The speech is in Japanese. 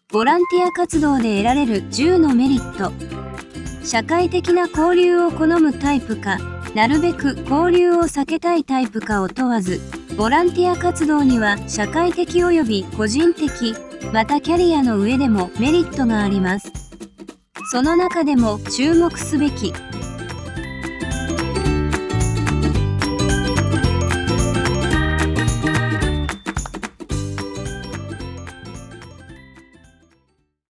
ボランティア活動で得られる10のメリット。社会的な交流を好むタイプか、なるべく交流を避けたいタイプかを問わず、ボランティア活動には社会的及び個人的、またキャリアの上でもメリットがあります。その中でも注目すべき